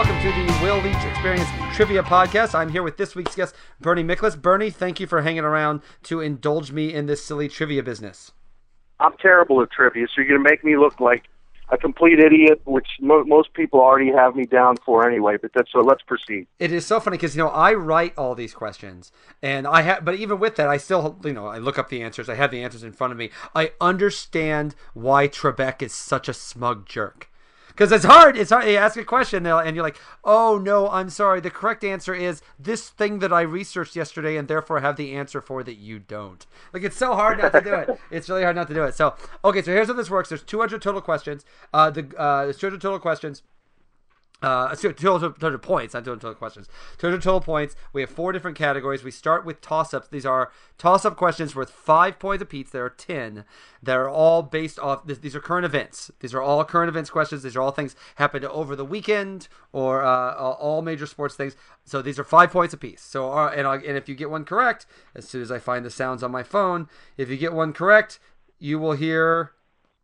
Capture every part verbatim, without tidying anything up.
welcome to the Will Leach Experience Trivia Podcast. I'm here with this week's guest, Bernie Miklasz. Bernie, thank you for hanging around to indulge me in this silly trivia business. I'm terrible at trivia, so you're going to make me look like a complete idiot, which mo- most people already have me down for anyway. But that's so. Let's proceed. It is so funny because you know I write all these questions, and I have. But even with that, I still you know I look up the answers. I have the answers in front of me. I understand why Trebek is such a smug jerk. Because it's hard. It's hard. You ask a question and you're like, oh, no, I'm sorry. The correct answer is this thing that I researched yesterday and therefore have the answer for that you don't. Like, it's so hard not to do it. It's really hard not to do it. So, okay, so here's how this works. There's two hundred total questions. Uh, the uh, There's two hundred total questions. Uh, two hundred points, not two hundred total questions. two hundred total points. We have four different categories. We start with toss-ups. These are toss-up questions worth five points apiece. There are ten. They're all based off, these are current events. These are all current events questions. These are all things happened over the weekend or uh, all major sports things. So these are five points apiece. So, uh, and, I, and if you get one correct, as soon as I find the sounds on my phone, if you get one correct, you will hear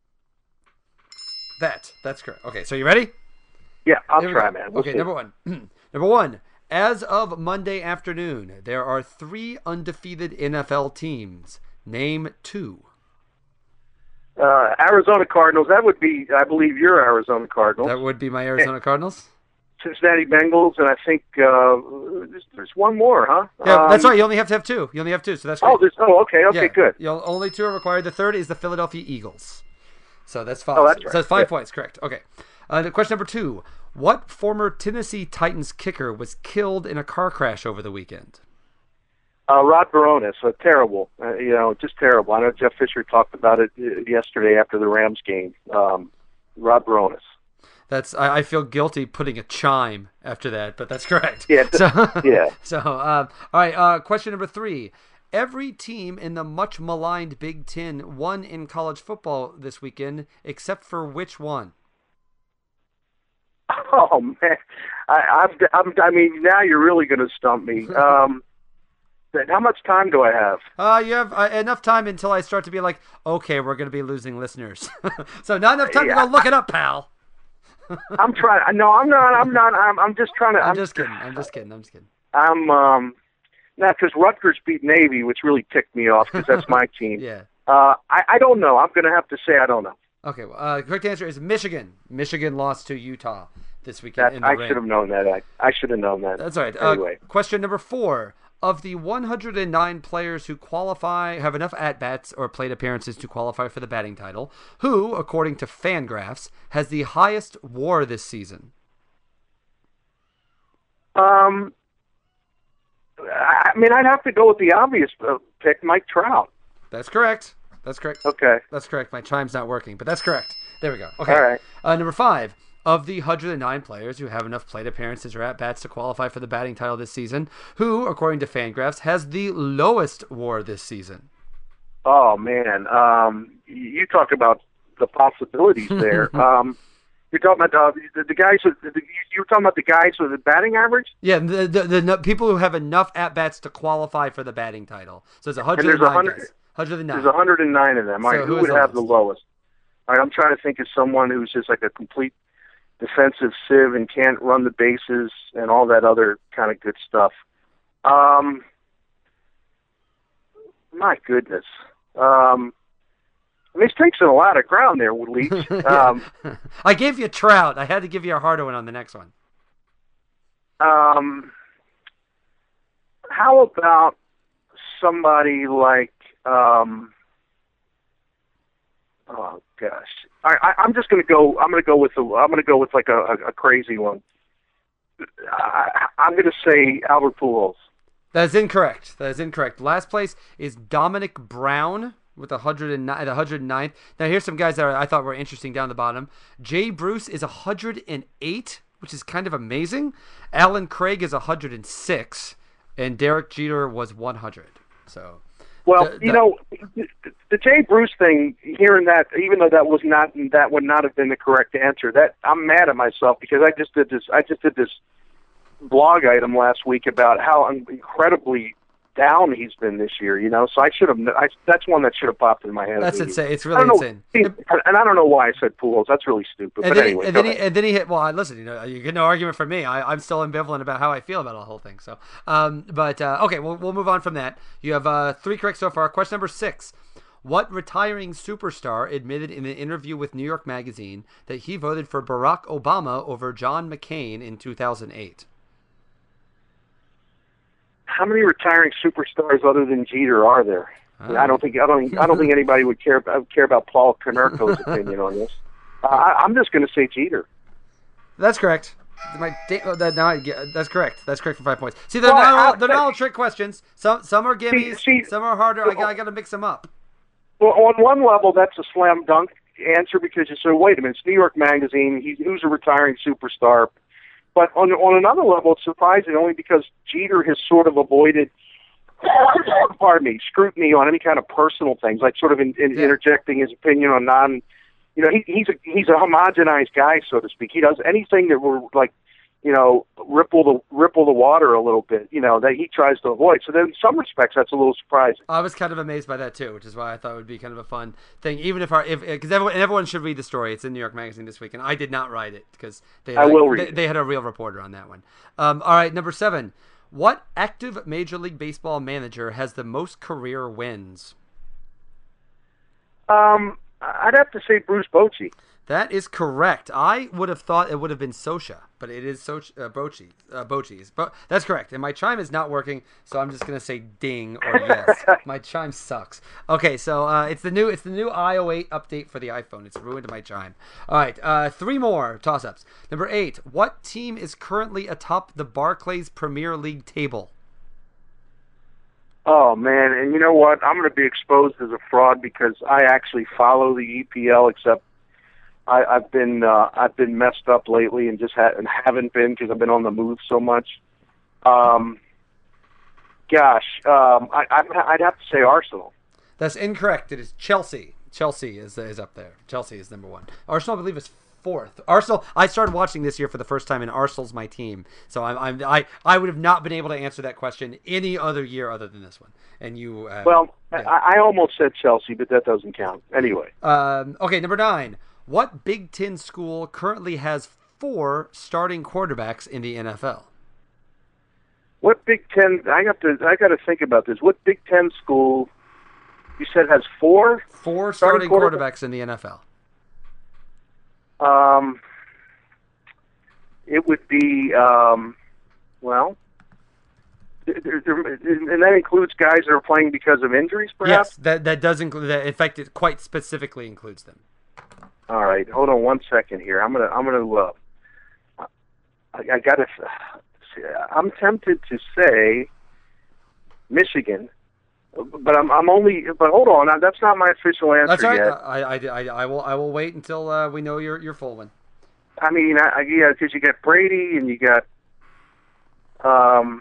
that. That's correct. Okay, so you ready? Yeah, I'll try, man. We'll okay, see. number one. Number one. As of Monday afternoon, there are three undefeated N F L teams. Name two. Uh, Arizona Cardinals. That would be, I believe, your Arizona Cardinals. That would be my Arizona Cardinals. Cincinnati Bengals, and I think uh, there's, there's one more, huh? Yeah, um, that's right. You only have to have two. You only have two, so that's great. Oh, there's, oh, okay, okay, yeah, good. You'll, only two are required. The third is the Philadelphia Eagles. So that's five. Oh, that's right. So that's five yeah. points, correct. Okay. Uh, question number two. What former Tennessee Titans kicker was killed in a car crash over the weekend? Uh, Rod Baronis, uh, terrible. Uh, you know, just terrible. I know Jeff Fisher talked about it uh, yesterday after the Rams game. Um, Rod Baronis. That's I, I feel guilty putting a chime after that, but that's correct. Yeah. So, yeah. So, um, all right. Uh, question number three. Every team in the much maligned Big Ten won in college football this weekend, except for which one? Oh man, I, I'm, I'm, I mean, now you're really going to stump me. Um, how much time do I have? Uh, you have uh, enough time until I start to be like, okay, we're going to be losing listeners. So not enough time yeah. to go look it up, pal. I'm trying. No, I'm not. I'm not. I'm. I'm just trying to. I'm, I'm just kidding. I'm just kidding. I'm just kidding. I'm. Um, now because Rutgers beat Navy, which really ticked me off because that's my team. Yeah. Uh, I, I don't know. I'm going to have to say I don't know. Okay. Well, uh, correct answer is Michigan. Michigan lost to Utah this weekend. That, in the I rain. should have known that. I, I should have known that. That's all right. Anyway. Uh, question number four. Of the one hundred nine players who qualify, have enough at-bats or plate appearances to qualify for the batting title, who, according to Fangraphs, has the highest WAR this season? Um, I mean, I'd have to go with the obvious uh, pick, Mike Trout. That's correct. That's correct. Okay. That's correct. My chime's not working, but that's correct. There we go. Okay. All right. Uh, number five. Of the one hundred nine players who have enough plate appearances or at-bats to qualify for the batting title this season, who, according to Fangraphs, has the lowest WAR this season? Oh, man. Um, you talk about the possibilities there. um, you're talking about uh, the, the guys, with, the, you were talking about the guys with the batting average? Yeah, the, the, the, the people who have enough at-bats to qualify for the batting title. So it's one hundred nine and there's one hundred, guys. one hundred nine. There's one hundred nine of them. All right, So who who would is the have the lowest? All right, I'm trying to think of someone who's just like a complete defensive sieve and can't run the bases and all that other kind of good stuff. Um, my goodness. Um, I mean, he's taking a lot of ground there, Leach. Um, I gave you Trout. I had to give you a harder one on the next one. Um, how about somebody like, um, oh gosh. I, I, I'm just going to go. I'm going to go with the. I'm going to go with like a, a, a crazy one. I, I'm going to say Albert Pujols. That is incorrect. That is incorrect. Last place is Dominic Brown with one hundred nine, the one hundred ninth. Now here's some guys that I thought were interesting down the bottom. Jay Bruce is one hundred eight, which is kind of amazing. Alan Craig is one hundred six, and Derek Jeter was one hundred. So. Well, the, the, you know, the, the Jay Bruce thing, hearing that, even though that was not, that would not have been the correct answer. That I'm mad at myself because I just did this. I just did this blog item last week about how incredibly down he's been this year. You know, so I should have. I, that's one that should have popped in my head. That's insane. It's I really don't know, insane. and I don't know why I said Pujols. That's really stupid. And but then, anyway, he, and, go then he, ahead. and then he hit. Well, I- listen, you know, you get no argument from me. I, I'm still ambivalent about how I feel about the whole thing. So, um, but uh, okay, we'll we'll move on from that. You have uh, three correct so far. Question number six. What retiring superstar admitted in an interview with New York Magazine that he voted for Barack Obama over John McCain in two thousand eight? How many retiring superstars other than Jeter are there? Oh. I don't think I don't I don't think anybody would care about care about Paul Konerko's opinion on this. Uh, I, I'm just going to say Jeter. That's correct. My, oh, that, now I get, that's correct. That's correct for five points. See, they're, Well, not, I- they're not all trick questions. Some some are gimmies, see- some are harder. I, got- I got to mix them up. Well, on one level, that's a slam dunk answer because you say, wait a minute, it's New York Magazine. He, who's a retiring superstar? But on on another level, it's surprising only because Jeter has sort of avoided, pardon me, scrutiny on any kind of personal things, like sort of in, in Yeah. interjecting his opinion on non. You know, he, he's a he's a homogenized guy, so to speak. He does anything that will like, you know, ripple the ripple the water a little bit. You know, that he tries to avoid. So then, in some respects, that's a little surprising. I was kind of amazed by that too, which is why I thought it would be kind of a fun thing. Even if our, if because everyone, and everyone should read the story. It's in New York Magazine this week, and I did not write it because they I like, will read they, it. they had a real reporter on that one. Um, all right, number seven. What active Major League Baseball manager has the most career wins? Um, I'd have to say Bruce Bochy. That is correct. I would have thought it would have been Sosha, but it is Soch- uh, Bochy. Uh, Bochy's. But that's correct. And my chime is not working, so I'm just gonna say ding or yes. My chime sucks. Okay, so uh, it's the new it's the new i oh eight update for the iPhone. It's ruined my chime. All right, uh, three more toss-ups. Number eight. What team is currently atop the Barclays Premier League table? Oh man, and you know what? I'm going to be exposed as a fraud because I actually follow the E P L, except I, I've been uh, I've been messed up lately and just ha- and haven't been because I've been on the move so much. Um, gosh, um, I, I'd I'd have to say Arsenal. That's incorrect. It is Chelsea. Chelsea is is up there. Chelsea is number one. Arsenal, I believe, is fourth. Arsenal. I started watching this year for the first time, and Arsenal's my team. So I'm, I'm I I would have not been able to answer that question any other year other than this one. And you. Uh, Well, yeah. I, I almost said Chelsea, but that doesn't count. Anyway, Um, okay, number nine. What Big Ten school currently has four starting quarterbacks in the N F L? what Big Ten? I got to I got to think about this. What Big Ten school? You said has four. Four Starting starting quarterback- quarterbacks in the N F L. Um, it would be um, well, there, there, and that includes guys that are playing because of injuries, perhaps. Yes, that that does include that. In fact, it quite specifically includes them. All right, hold on one second here. I'm gonna I'm gonna uh, I, I gotta. I'm tempted to say Michigan, but I'm I'm only. But hold on, that's not my official answer That's all right. yet. I, I, I, I will I will wait until uh, we know your your full one. I mean, I, I, yeah, because you got Brady and you got, um,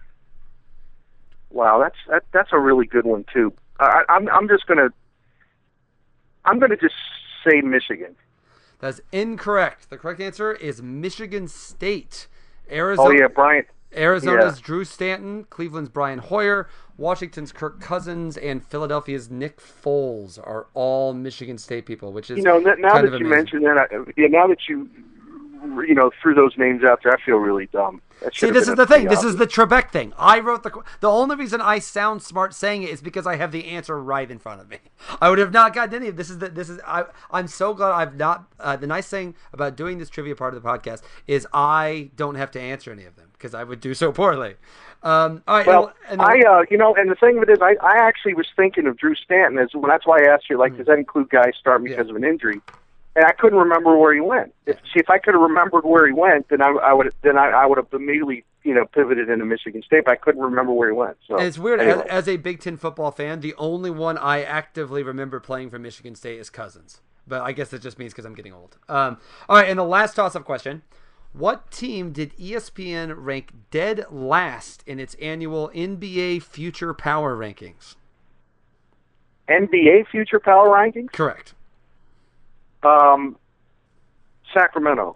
wow, that's that, that's a really good one too. I, I'm I'm just gonna, I'm gonna just say Michigan. That's incorrect. The correct answer is Michigan State. Arizona. Oh yeah, Bryant. Arizona's yeah. Drew Stanton, Cleveland's Brian Hoyer, Washington's Kirk Cousins, and Philadelphia's Nick Foles are all Michigan State people, which is You know, now kind that of you amazing. mentioned that, I, yeah, now that you, you know, threw those names out there, I feel really dumb. That See, should have this been is a the thing. pretty This is obvious. the Trebek thing. I wrote the. The only reason I sound smart saying it is because I have the answer right in front of me. I would have not gotten any of this. Is that this is? I. I'm so glad I've not. Uh, the nice thing about doing this trivia part of the podcast is I don't have to answer any of them because I would do so poorly. Um, all right. Well, and, and I, uh, you know, and the thing of it is, I, I actually was thinking of Drew Stanton as well. That's why I asked you, like, does that include guys starting because Yeah. of an injury? And I couldn't remember where he went. If, see, if I could have remembered where he went, then I, I would, then I, I would have immediately, you know, pivoted into Michigan State. But I couldn't remember where he went. So And it's weird, anyway. as, as a Big Ten football fan, the only one I actively remember playing for Michigan State is Cousins. But I guess that just means because I'm getting old. Um, all right, and the last toss-up question. What team did E S P N rank dead last in its annual N B A Future Power Rankings? N B A future power rankings. Correct. Um, Sacramento.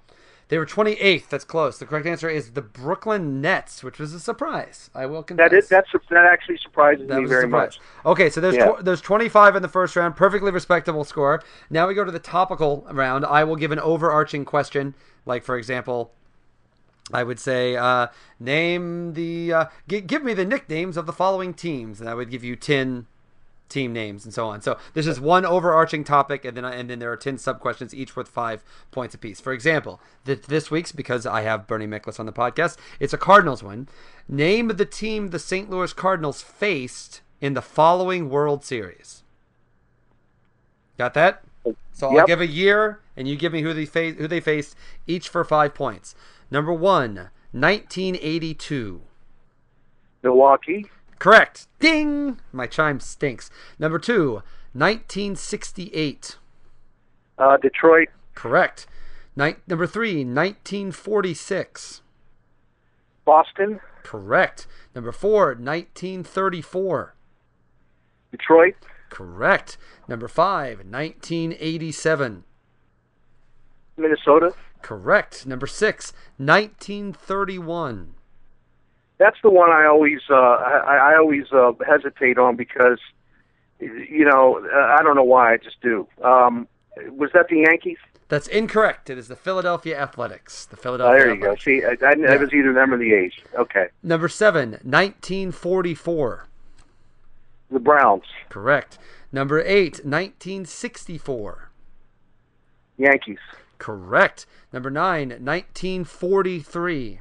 They were twenty-eighth. That's close. The correct answer is the Brooklyn Nets, which was a surprise. I will confess. That is that's that actually surprises That me was a very surprise. much. Okay, so there's Yeah. tw- there's twenty-five in the first round. Perfectly respectable score. Now we go to the topical round. I will give an overarching question, like for example, I would say, uh, name the uh, g- give me the nicknames of the following teams, and I would give you ten team names and so on. So this is one overarching topic, and then I, and then there are ten sub questions, each worth five points apiece. For example, th- this week's, because I have Bernie Miklasz on the podcast, it's a Cardinals one. Name the team the Saint Louis Cardinals faced in the following World Series. Got that? So I'll Yep. give a year, and you give me who they face, who they faced, each for five points. Number one, nineteen eighty-two. Milwaukee. Correct. Ding! My chime stinks. Number two, nineteen sixty-eight. Uh, Detroit. Correct. Ni- number three, nineteen forty-six. Boston. Correct. Number four, nineteen thirty-four. Detroit. Correct. Number five, nineteen eighty-seven. Minnesota. Correct. Number six, nineteen thirty-one. That's the one I always uh, I, I always uh, hesitate on because, you know, uh, I don't know why, I just do. Um, was that the Yankees? That's incorrect. It is the Philadelphia Athletics. The Oh, Philadelphia there you go. Athletics. See, I, I, Yeah. it was either them or the A's. Okay. Number seven, nineteen forty-four. The Browns. Correct. Number eight, nineteen sixty-four. Yankees. Correct. Number nine, nineteen forty-three.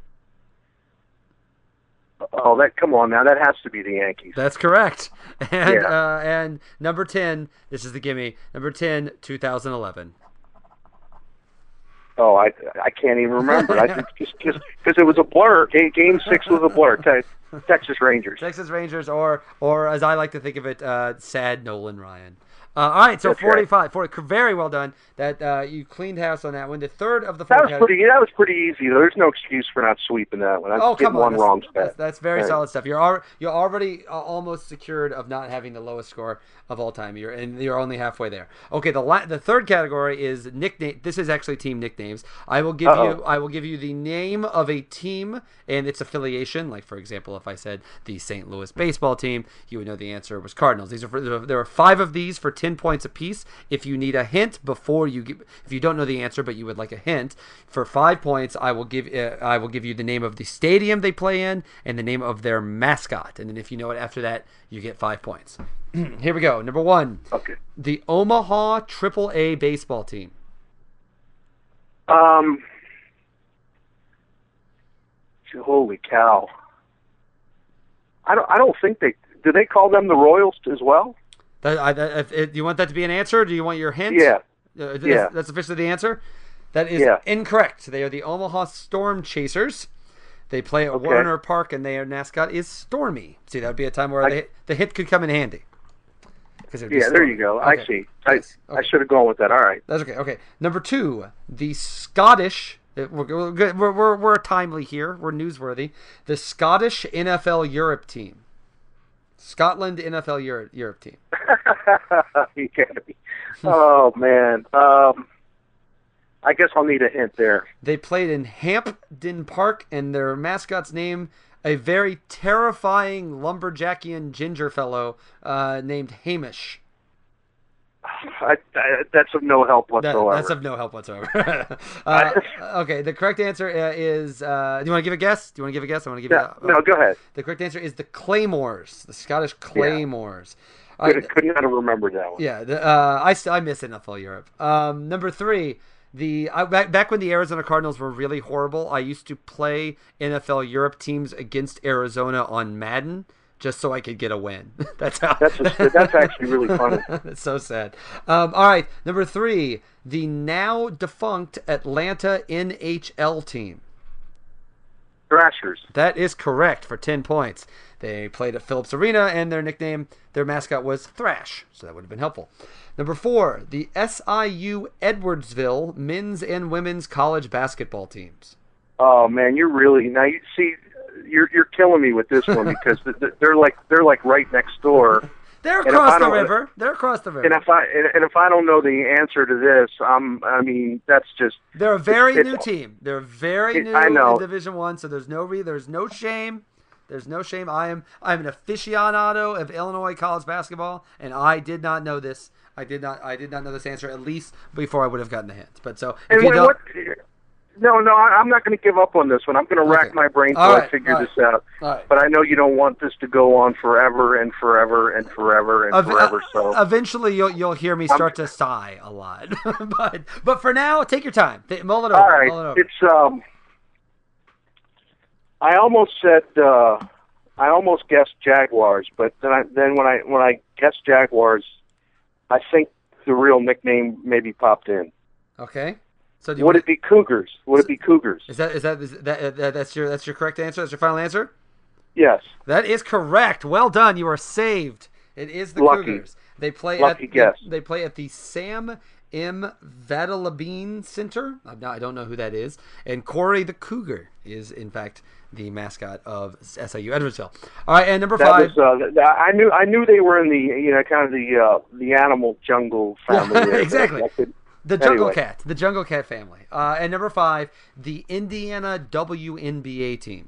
Oh, that come on now. That has to be the Yankees. That's correct. And Yeah. uh, and number ten, this is the gimme. Number ten, two thousand eleven. Oh, I I can't even remember. I think just just because it was a blur. Game, game six was a blur. Te- Texas Rangers. Texas Rangers, or or as I like to think of it, uh, sad Nolan Ryan. Uh, all right, so That's right. forty-five, forty, very well done. That uh, you cleaned house on that one. The third of the four That was categories- pretty. That was pretty easy. There's no excuse for not sweeping that one. I Oh, did come on. one That's, wrong that's, step. that's very Right. solid stuff. You're al- you're already uh, almost secured of not having the lowest score of all time. You're and you're only halfway there. Okay, the la- the third category is nickname. This is actually team nicknames. I will give Uh-oh. you I will give you the name of a team and its affiliation. Like for example, if I said the Saint Louis baseball team, you would know the answer was Cardinals. These are for, there are five of these for ten points apiece. If you need a hint before you give, if you don't know the answer but you would like a hint, for five points, I will give uh, I will give you the name of the stadium they play in and the name of their mascot. And then if you know it after that, you get five points. Here we go. Number one, Okay. the Omaha Triple A baseball team. Um. Holy cow! I don't. I don't think they. Do they call them the Royals as well? That, I, that, if, if, do you want that to be an answer? Or do you want your hint? Yeah. Uh, that's, Yeah. That's officially the answer. That is Yeah. incorrect. They are the Omaha Storm Chasers. They play at Okay. Warner Park, and their mascot is Stormy. See, that would be a time where I- the, the hit could come in handy. 'Cause it would be Yeah. There Stormy. you go. Okay. I see. I Yes. I Okay. should have gone with that. All right. That's okay. Okay. Number two, the Scottish. We're, we're, good- we're, we're, we're timely here. We're newsworthy. The Scottish N F L Europe team. Scotland N F L Europe, Europe team. You gotta be. Oh man. Um. I guess I'll need a hint there. They played in Hampden Park, and their mascot's name, a very terrifying lumberjackian ginger fellow uh, named Hamish. I, I, that's of no help That, whatsoever. that's of no help whatsoever. uh, okay, the correct answer uh, is. Uh, do you want to give a guess? Do you want to give a guess? I want to give Yeah, you. no, go ahead. The correct answer is the Claymores, the Scottish Claymores. All Could, right, could not have remembered that one. yeah, the, uh, I st- I miss N F L Europe. Um, number three, the I, back back when the Arizona Cardinals were really horrible, I used to play N F L Europe teams against Arizona on Madden just so I could get a win. That's how. That's a, that's actually really funny. That's so sad. Um, all right, number three, the now defunct Atlanta N H L team. Thrashers. That is correct for ten points. They played at Phillips Arena, and their nickname, their mascot was Thrash, so that would have been helpful. Number four, the S I U Edwardsville men's and women's college basketball teams. Oh man, you're really now. You see, you're you're killing me with this one because th- th- they're like they're like right next door. They're And if across I the don't- river. They're across the river. And if I and, and if I don't know the answer to this, I'm. I mean, that's just. They're a very it's- new team. They're very it- new I know. in Division One, so there's no re- there's no shame. There's no shame. I am I'm an aficionado of Illinois college basketball, and I did not know this. I did not I did not know this answer at least before I would have gotten the hint. But so if And you what, don't, what? No, no, I, I'm not going to give up on this one. I'm going to rack Okay. my brain till All I right, figure all this right. out. All right. But I know you don't want this to go on forever and forever and forever and Ev- forever. So eventually you'll you'll hear me start to sigh a lot. but but for now, take your time. Th- Mull it over. all right, Mull it over. it's um. I almost said uh, I almost guessed Jaguars, but then I, then when I when I guessed Jaguars, I think the real nickname maybe popped in. Okay. So do you Would want it be Cougars? Would it be Cougars? Is that is that is that, that that's your that's your correct answer? That's your final answer? Yes. That is correct. Well done. You are saved. It is the Lucky. Cougars. They play Lucky at guess. They, they play at the Sam M. Vadalabine Center. I'm not, I don't know who that is. And Corey the Cougar is in fact the mascot of S I U Edwardsville. All right, and number That five. was. Uh, th- I knew. I knew they were in the you know kind of the uh, the animal jungle family. Yeah, there, but exactly. I could- The Jungle Anyway. Cat, the Jungle Cat family, uh, and number five, the Indiana W N B A team.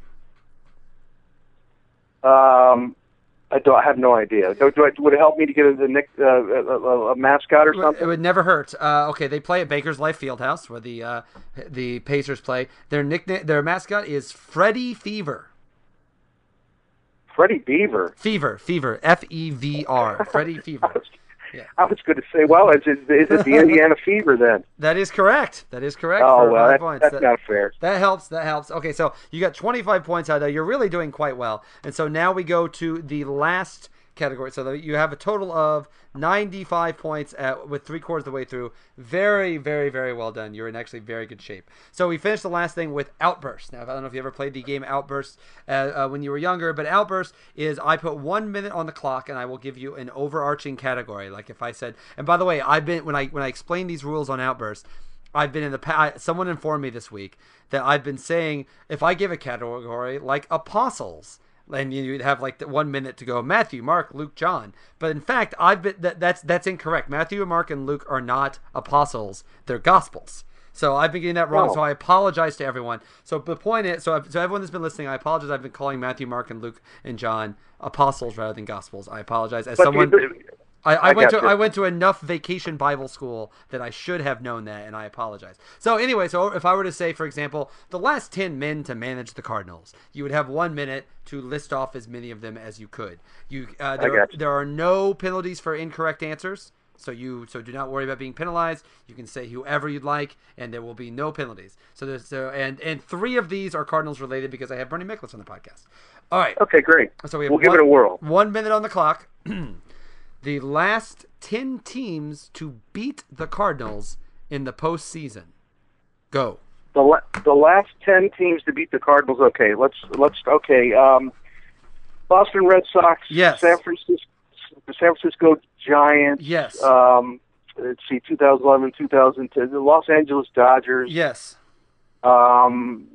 Um, I don't. I have no idea. Do, do I, would it help me to get a, the nick, uh, a, a mascot or It something? would never hurt. Uh, okay, they play at Baker's Life Fieldhouse, where the uh, the Pacers play. Their nickname, their mascot is Freddie Fever. Freddie Beaver. Fever, Fever, F E V R, Freddie Fever. Yeah. I was going to say, well, is it, is it the Indiana Fever then? That is correct. That is correct. Oh for well, five that, points. that's That- not fair. That helps. That helps. Okay, so you got twenty-five points out there. You're really doing quite well. And so now we go to the last category. So that you have a total of ninety-five points at, with three quarters of the way through. Very, very, very well done. You're in actually very good shape. So we finished the last thing with Outburst. Now, I don't know if you ever played the game Outburst uh, uh, when you were younger, but Outburst is I put one minute on the clock and I will give you an overarching category. Like if I said, and by the way, I've been when I when I explain these rules on Outburst, I've been in the past. Someone informed me this week that I've been saying if I give a category like apostles, and you'd have like the one minute to go Matthew, Mark, Luke, John. But in fact, I've been that, that's that's incorrect. Matthew, Mark, and Luke are not apostles; they're gospels. So I've been getting that wrong. Oh. So I apologize to everyone. So the point is, so so everyone that's been listening, I apologize. I've been calling Matthew, Mark, and Luke and John apostles rather than gospels. I apologize. As But someone. you- I, I, I went to gotcha. I went to enough vacation Bible school that I should have known that, and I apologize. So anyway, so if I were to say, for example, the last ten men to manage the Cardinals, you would have one minute to list off as many of them as you could. You uh, there, are, gotcha. there are no penalties for incorrect answers, so you so do not worry about being penalized. You can say whoever you'd like, and there will be no penalties. So there's so and and three of these are Cardinals related because I have Bernie Miklasz on the podcast. All right. Okay, great. So we have we'll give one- it a whirl. One minute on the clock. The last ten teams to beat the Cardinals in the postseason. Go. The la- the last ten teams to beat the Cardinals. Okay, let's let's okay. Um, Boston Red Sox. Yes. San Francisco. San Francisco Giants. Yes. Um, let's see, twenty eleven, two thousand ten. The Los Angeles Dodgers. Yes. Um,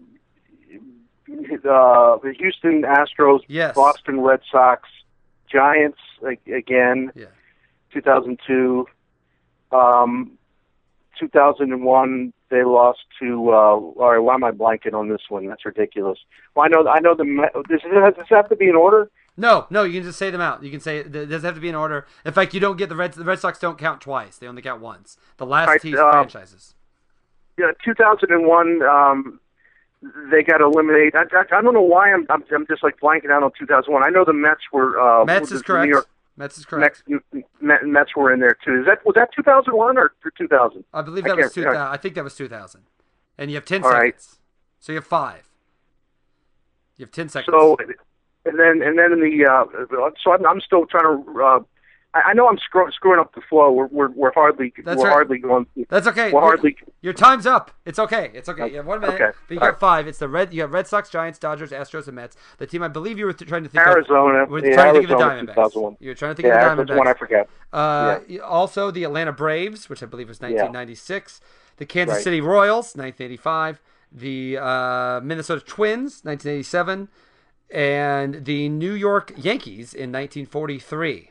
uh, the Houston Astros. Yes. Boston Red Sox. Giants like, again. Yeah. two thousand two. Um, two thousand one, they lost to. Uh, all right, why am I blanking on this one? That's ridiculous. Well, I know. I know the. Met- Does it does this have to be in order? No, no, you can just say them out. You can say it doesn't have to be in order. In fact, you don't get the Red the Red Sox don't count twice. They only count once. The last Right, team uh, franchises. Yeah, two thousand one. Um, they got eliminated. I, I, I don't know why I'm, I'm. I'm just like blanking out on two thousand one. I know the Mets were. Uh, Mets the- is the correct. New York Mets is correct. Mets, Met- Mets were in there too. Is that was that two thousand one or two thousand? I believe I that was can't- two thousand. I think that was two thousand. And you have ten All right. seconds. So you have five. You have ten seconds. So, and then and then in the uh, so I'm, I'm still trying to. Uh, I, I know I'm screw, screwing up the flow. We're we're, we're hardly That's we're right. hardly going. That's okay. We're hardly. Your time's up. It's okay. It's okay. You have one minute. Okay. But you All got right. five. It's the red. You have Red Sox, Giants, Dodgers, Astros, and Mets. The team I believe you were th- trying to think Arizona. of. Were Yeah, trying to think of the Arizona, two thousand one. Diamondbacks. You were trying to think Yeah, of the that's one I Diamondbacks. forgot. Uh, Also, the Atlanta Braves, which I believe was nineteen ninety-six. The Kansas Right. City Royals, nineteen eighty-five. The uh, Minnesota Twins, nineteen eighty-seven. And the New York Yankees in nineteen forty-three.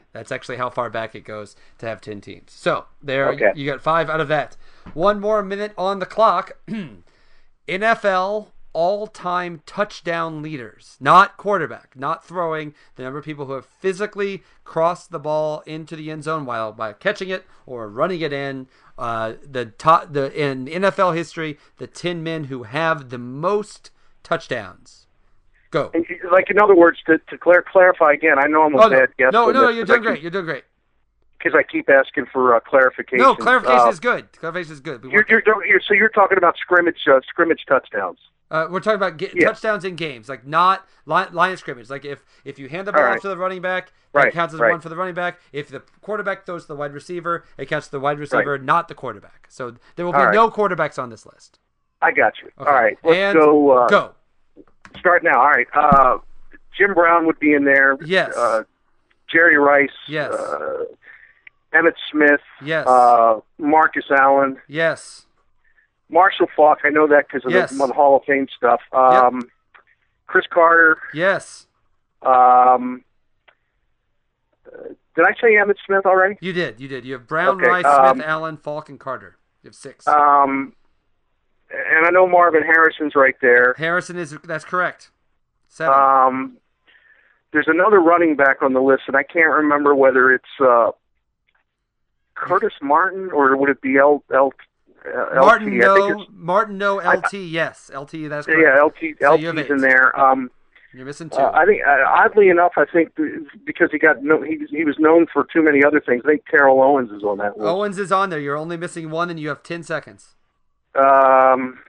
That's actually how far back it goes to have ten teams. So there, Okay. you got five out of that. One more minute on the clock. N F L all-time touchdown leaders, not quarterback, not throwing, the number of people who have physically crossed the ball into the end zone while by catching it or running it in. Uh, the top, the in N F L history, the ten men who have the most touchdowns. Go. Like, in other words, to, to clar- clarify again, I know I'm a Oh, bad guest. no, on no, no, this, you're 'cause I doing great. keep- You're doing great. Because I keep asking for uh, clarification. No, clarification uh, is good. Clarification is good. We You're, want- you're, you're, so you're talking about scrimmage uh, scrimmage touchdowns. Uh, we're talking about get, Yeah. touchdowns in games, like not line, line of scrimmage. Like if, if you hand the ball All off right. to the running back, that Right, counts as right. one for the running back. If the quarterback throws to the wide receiver, it counts to the wide receiver, not the quarterback. So there will be All right. no quarterbacks on this list. I got you. Okay. All right, let's and go. Uh, go. Start now. All right. Uh, Jim Brown would be in there. Yes. Uh, Jerry Rice. Yes. Uh, Emmett Smith. Yes. Uh, Marcus Allen. Yes. Marshall Falk. I know that because of Yes. the, the Hall of Fame stuff. Um, Chris Carter. Yes. Um, uh, did I say Emmett Smith already? You did. You did. You have Brown, Okay, Rice, um, Smith, Allen, Falk, and Carter. You have six. Um, and I know Marvin Harrison's right there. Harrison is that's correct. Seven. Um, there's another running back on the list, and I can't remember whether it's uh, Curtis Martin or would it be L L uh, Martin, L T? I think no. it's, Martin, no. L T, yes. L T, that's correct. yeah, L T. So you have L T's eight. in there. Um, You're missing two. uh, I think, uh, oddly enough, I think because he got no, he he was known for too many other things. I think Terrell Owens is on that list. Owens is on there. You're only missing one, and you have ten seconds. Um,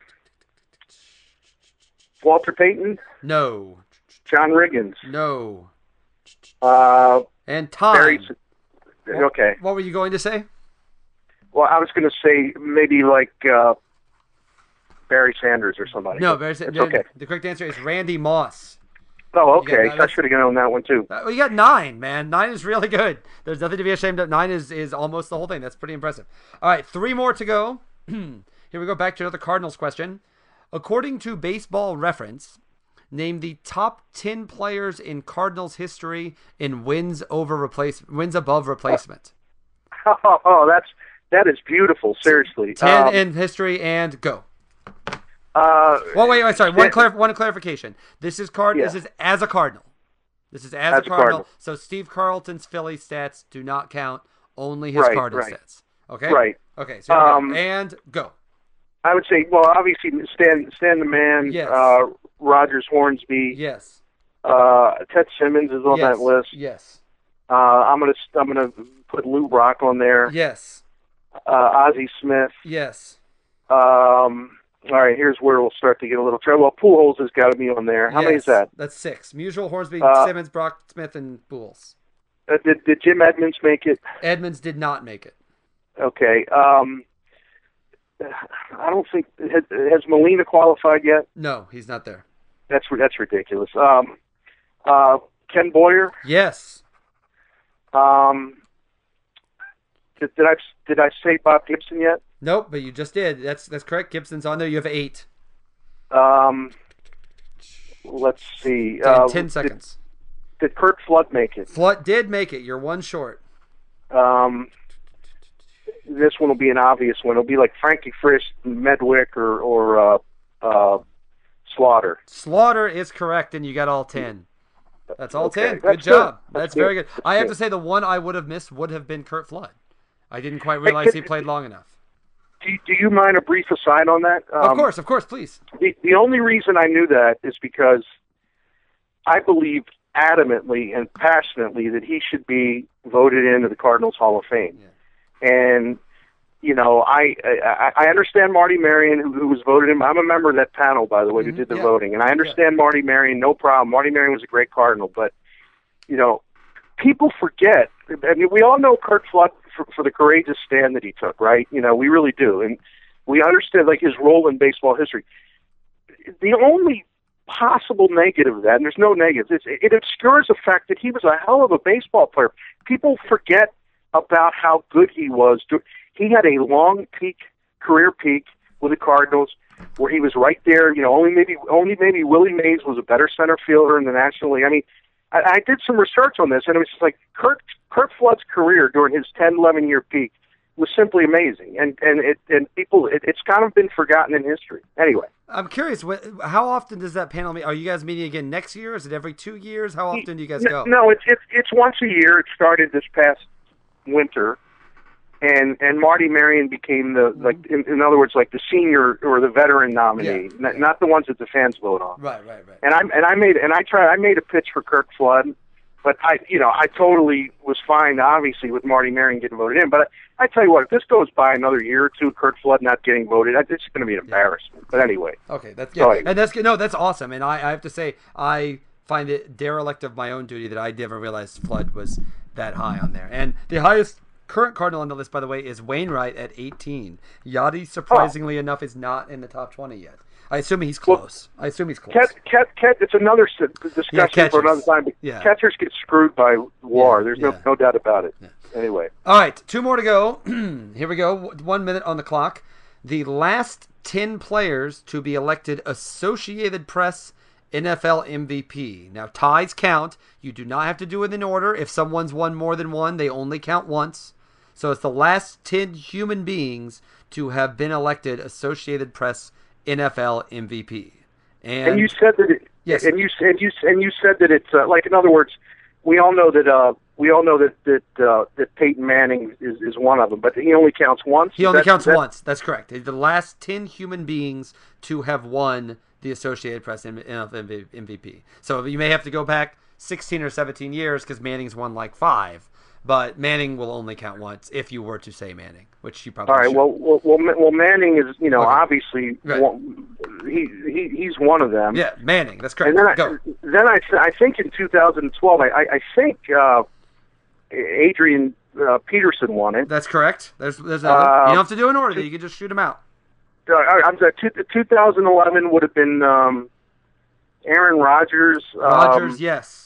Walter Payton, No. John Riggins, No. uh, And time. Barry. Okay. What were you going to say? Well, I was going to say maybe like uh, Barry Sanders or somebody. No, but very, it's the, okay. the correct answer is Randy Moss. Oh, You okay. got- So I should have known that one too. Uh, You got nine, man. Nine is really good. There's nothing to be ashamed of. Nine is, is almost the whole thing. That's pretty impressive. All right, three more to go. Here we go back to another Cardinals question. According to Baseball Reference, name the top ten players in Cardinals history in wins over replace wins above replacement. Oh, oh, that's that is beautiful. Seriously. ten Um, in history and go. uh, Well, wait, wait, sorry. One yeah, clar- one clarification. This is card. Yeah. This is as a Cardinal. This is as, As a a Cardinal. Cardinal. So Steve Carlton's Philly stats do not count. Only his Right, Cardinal right. stats. Okay. Right. Okay. So here we go. Um, and go. I would say, well, obviously Stan Stan the Man, Yes. uh, Rogers Hornsby, Yes. uh, Ted Simmons is on yes. that list. Yes. Uh, I'm gonna I'm gonna put Lou Brock on there. Yes. Uh, Ozzie Smith. Yes. Um, all right, here's where we'll start to get a little trouble. Well, Pujols has got to be on there. How yes. many is that? That's six. Musial, Hornsby, Uh, Simmons, Brock, Smith, and Booles. Uh, did, did Jim Edmonds make it? Edmonds did not make it. Okay. Um, I don't think has, has Molina qualified yet. No, he's not there. That's that's ridiculous. Um, uh, Ken Boyer. Yes. Um, did, did I did I say Bob Gibson yet? Nope, but you just did. That's that's correct. Gibson's on there. You have eight. Um, let's see. Okay, Uh, ten did- seconds. Did Kurt Flood make it? Flood did make it. You're one short. Um, this one will be an obvious one. It'll be like Frankie Frisch, Medwick, or or uh, uh, Slaughter. Slaughter is correct, and you got all ten. That's all Okay, ten. Good that's job. good. That's, That's very good. good. I have good. to say the one I would have missed would have been Kurt Flood. I didn't quite realize he played long enough. Do, do you mind a brief aside on that? Um, Of course, of course, please. The, the only reason I knew that is because I believed adamantly and passionately that he should be voted into the Cardinals Hall of Fame. Yeah. And, you know, I, I I understand Marty Marion, who, who was voted in. I'm a member of that panel, by the way, Mhm, who did the yeah. voting. And I understand Marty Marion, no problem. Marty Marion was a great Cardinal. But, you know, people forget. I mean, we all know Kurt Flood for, for the courageous stand that he took, right? You know, we really do. And we understand, like, his role in baseball history. The only possible negative of that, and there's no negatives, it's, it obscures the fact that he was a hell of a baseball player. People forget about how good he was. He had a long peak, career peak with the Cardinals, where he was right there. You know, only maybe only maybe Willie Mays was a better center fielder in the National League. I mean, I, I did some research on this, and it was just like Kurt Curt Flood's career during his ten, eleven year peak was simply amazing, and and it and people, it, it's kind of been forgotten in history. Anyway, I'm curious, what, how often does that panel meet? Are you guys meeting again next year? Is it every two years? How often do you guys go? No, it's it's it's once a year. It started this past winter, and and Marty Marion became the like in, in other words like the senior or the veteran nominee, Yeah. not, not the ones that the fans vote on. Right, right, right. And I and I made and I tried I made a pitch for Curt Flood, but I you know I totally was fine obviously with Marty Marion getting voted in. But I, I tell you what, if this goes by another year or two, Curt Flood not getting voted, it's going to be an embarrassment. But anyway, Okay, that's yeah, Sorry. and that's good. No, that's awesome. And I, I have to say, I find it derelict of my own duty that I never realized Flood was that high on there. And the highest current Cardinal on the list, by the way, is Wainwright at eighteen. Yachty, surprisingly Oh. enough, is not in the top twenty yet. I assume he's close. I assume he's close. Cat, cat, cat, it's another s- discussion Yeah, catchers. for another time. But Yeah. Catchers get screwed by WAR. Yeah, There's yeah. no no doubt about it. Anyway, All right, two more to go. Here we go. One minute on the clock. The last ten players to be elected Associated Press N F L M V P. Now, ties count. You do not have to do it in order. If someone's won more than one, they only count once. So it's the last ten human beings to have been elected Associated Press N F L M V P. And, and you said that. It, Yes. And you and you and you said that it's uh, like in other words, we all know that uh, we all know that that uh, that Peyton Manning is, is one of them, but he only counts once. he only That- counts that- once. That's correct. The last ten human beings to have won the Associated Press N F L M V P. So you may have to go back sixteen or seventeen years because Manning's won like five. But Manning will only count once if you were to say Manning, which you probably All right. should. Well, well, well, Ma- well, Manning is you know Okay. obviously Right. one, he, he he's one of them. Yeah, Manning. That's correct. And then I, Go. then I, I think in two thousand twelve, I, I I think uh, Adrian uh, Peterson won it. That's correct. There's there's another. Uh, you don't have to do an order. You can just shoot them out. Uh, I'm sorry, two, two thousand eleven would have been um, Aaron Rodgers. Rodgers, Um, yes.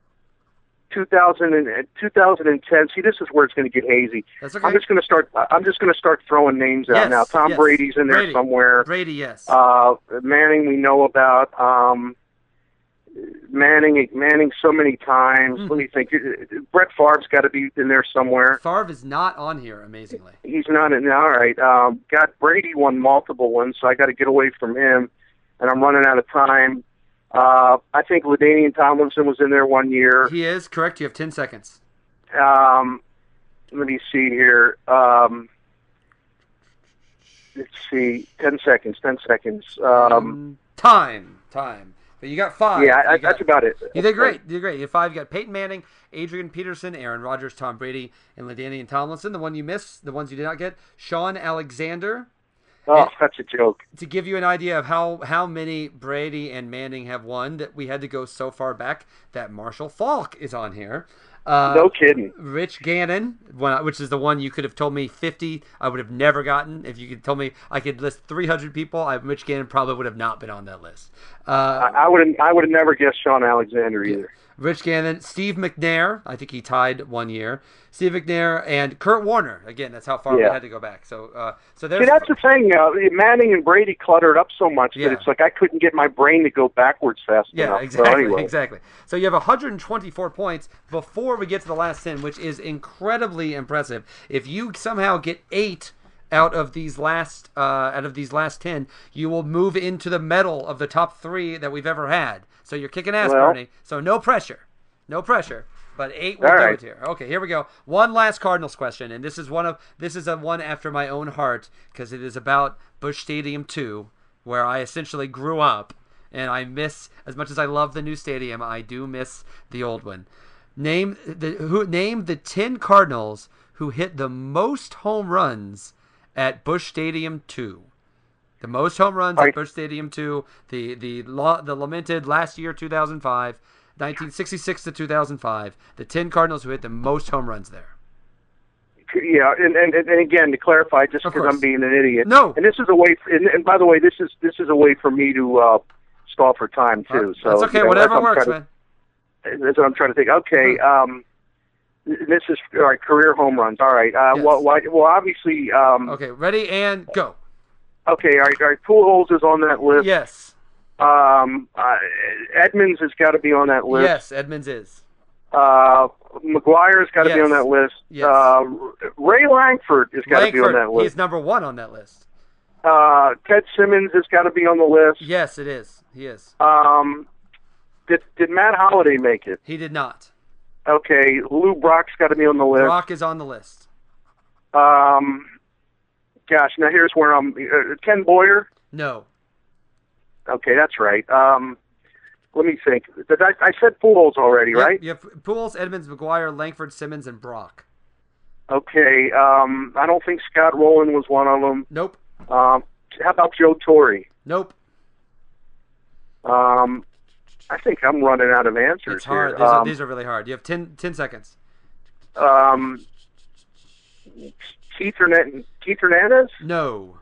two thousand and, two thousand ten. See, this is where it's going to get hazy. That's okay. I'm just going to start. I'm just going to start throwing names out Yes, now. Tom yes. Brady's in there Brady. somewhere. Brady, yes. Uh, Manning, we know about. Um, Manning, Manning, so many times. Hmm. Let me think. Brett Favre's got to be in there somewhere. Favre is not on here, amazingly. He's not in. All right. Um, got Brady won multiple ones, so I got to get away from him, and I'm running out of time. Uh, I think LaDainian Tomlinson was in there one year. He is correct. You have ten seconds. Um, let me see here. Um, let's see. Ten seconds. Ten seconds. Um, time, time. But you got five. yeah, I, You got- that's about it. You did great. You did great. You had five. You got Peyton Manning, Adrian Peterson, Aaron Rodgers, Tom Brady, and LaDainian Tomlinson. The one you missed, the ones you did not get, Sean Alexander. Oh, that's a joke. To give you an idea of how, how many Brady and Manning have won, that we had to go so far back that Marshall Falk is on here. Uh, No kidding. Rich Gannon, one- which is the one you could have told me fifty, I would have never gotten. If you could tell me I could list three hundred people, I, Rich Gannon probably would have not been on that list. Uh, I would have. I would have never guessed Sean Alexander either. Rich Gannon, Steve McNair, I think he tied one year. Steve McNair and Kurt Warner. Again, that's how far we Yeah. had to go back. So, uh, so there's See, that's the thing. Uh, Manning and Brady cluttered up so much Yeah. that it's like I couldn't get my brain to go backwards fast yeah, enough. exactly, So anyway. exactly. So you have one hundred twenty-four points before we get to the last ten, which is incredibly impressive. If you somehow get eight out of these last uh, out of these last ten, you will move into the medal of the top three that we've ever had. So you're kicking ass, Well- Bernie. So no pressure, no pressure. But eight will All do right. it here. Okay, here we go. One last Cardinals question, and this is one of this is a one after my own heart because it is about Busch Stadium two, where I essentially grew up, and I miss as much as I love the new stadium, I do miss the old one. Name the who name the ten Cardinals who hit the most home runs at Busch Stadium two. The most home runs Are at you- Busch Stadium two. The the la- the lamented last year two thousand five. nineteen sixty-six to two thousand five, the ten Cardinals who hit the most home runs there. Yeah, and, and and again to clarify, just Of because course. I'm being an idiot. No. And this is a way. And, and by the way, this is this is a way for me to uh, stall for time too. So That's okay, you know, whatever that's what I'm works, trying man. to- That's what I'm trying to think. Okay. Um, this is all right. Career home runs. All right. Uh, Yes. well, why, well, obviously. Um, Okay, ready and go. okay. All right. All right. Pujols is on that list. Yes. Um, uh, Edmonds has got to be on that list. Yes, Edmonds is. Uh, McGuire's got to Yes. be on that list. Yes. Uh, Ray Langford has got to be on that list. He's number one on that list. Uh, Ted Simmons has got to be on the list. Yes, it is. He is. Um, did did Matt Holliday make it? He did not. Okay, Lou Brock's got to be on the list. Brock is on the list. Um, gosh, now here's where I'm. Uh, Ken Boyer. No. Okay, that's right. Um, let me think. Did I, I said Pujols already, Yep, right? You have Pujols, Edmonds, McGuire, Langford, Simmons, and Brock. Okay. Um, I don't think Scott Rowland was one of them. Nope. Um, how about Joe Torre? Nope. Um, I think I'm running out of answers It's hard. here. These, are, Um, these are really hard. You have ten, ten seconds. um, Keith, Hernandez, Keith Hernandez? No.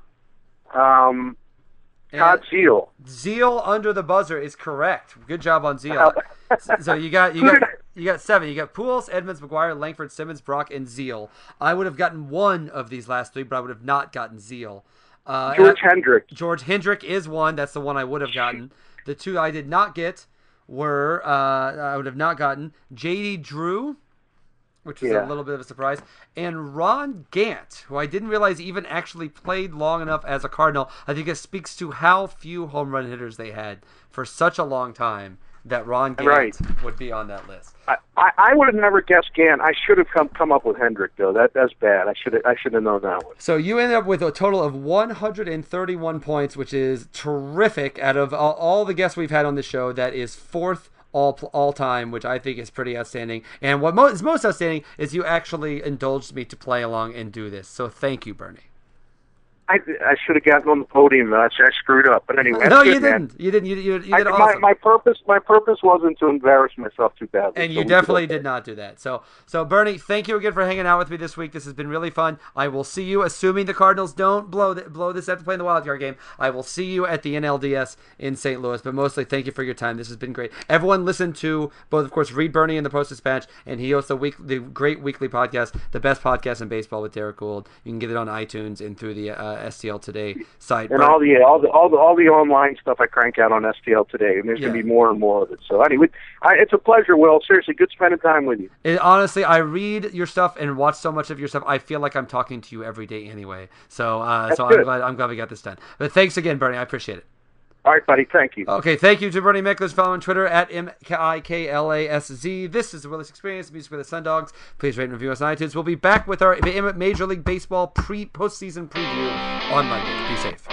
Um, Todd And Zeal. Zeal under the buzzer is correct. Good job on Zeal. So you got you got you got seven. You got Pujols, Edmonds, McGuire, Langford, Simmons, Brock, and Zeal. I would have gotten one of these last three, but I would have not gotten Zeal. Uh, George and- Hendrick. George Hendrick is one. That's the one I would have gotten. The two I did not get were uh, I would have not gotten J D Drew, which was Yeah. a little bit of a surprise, and Ron Gant, who I didn't realize even actually played long enough as a Cardinal. I think it speaks to how few home run hitters they had for such a long time that Ron Gant Right. would be on that list. I, I, I would have never guessed Gant. I should have come come up with Hendrick though. That that's bad. I should have I should have known that one. So you ended up with a total of one hundred thirty-one points, which is terrific. Out of all, all the guests we've had on the show, that is fourth all all time, which I think is pretty outstanding. And what mo- is most outstanding is you actually indulged me to play along and do this. So thank you, Bernie. I, I should have gotten on the podium. though. I, I screwed up. But anyway, that's No, good, you man. didn't. You didn't. You, you, you I, did my, awesome. my purpose my purpose wasn't to embarrass myself too badly. And so you we definitely okay. did not do that. So, so Bernie, thank you again for hanging out with me this week. This has been really fun. I will see you, assuming the Cardinals don't blow the, blow this after playing the wild card game. I will see you at the N L D S in Saint Louis. But mostly, thank you for your time. This has been great. Everyone, listen to both, of course, Read Bernie and the Post Dispatch, and he hosts the week, the great weekly podcast, the best podcast in baseball with Derek Gould. You can get it on iTunes and through the uh, S T L Today site. And Ber- all the all the all the all the online stuff I crank out on S T L today, and there's Yeah. gonna be more and more of it. So anyway, I, it's a pleasure, Will. Seriously, good spending time with you. It, honestly, I read your stuff and watch so much of your stuff. I feel like I'm talking to you every day anyway. So, uh, That's so I'm good. glad I'm glad we got this done. But thanks again, Bernie. I appreciate it. All right, buddy. Thank you. Okay, thank you to Bernie Miklasz. Follow on Twitter at M I K L A S Z. This is the Willis Experience, music for the Sun Dogs. Please rate and review us on iTunes. We'll be back with our Major League Baseball pre postseason preview on Monday. Be safe.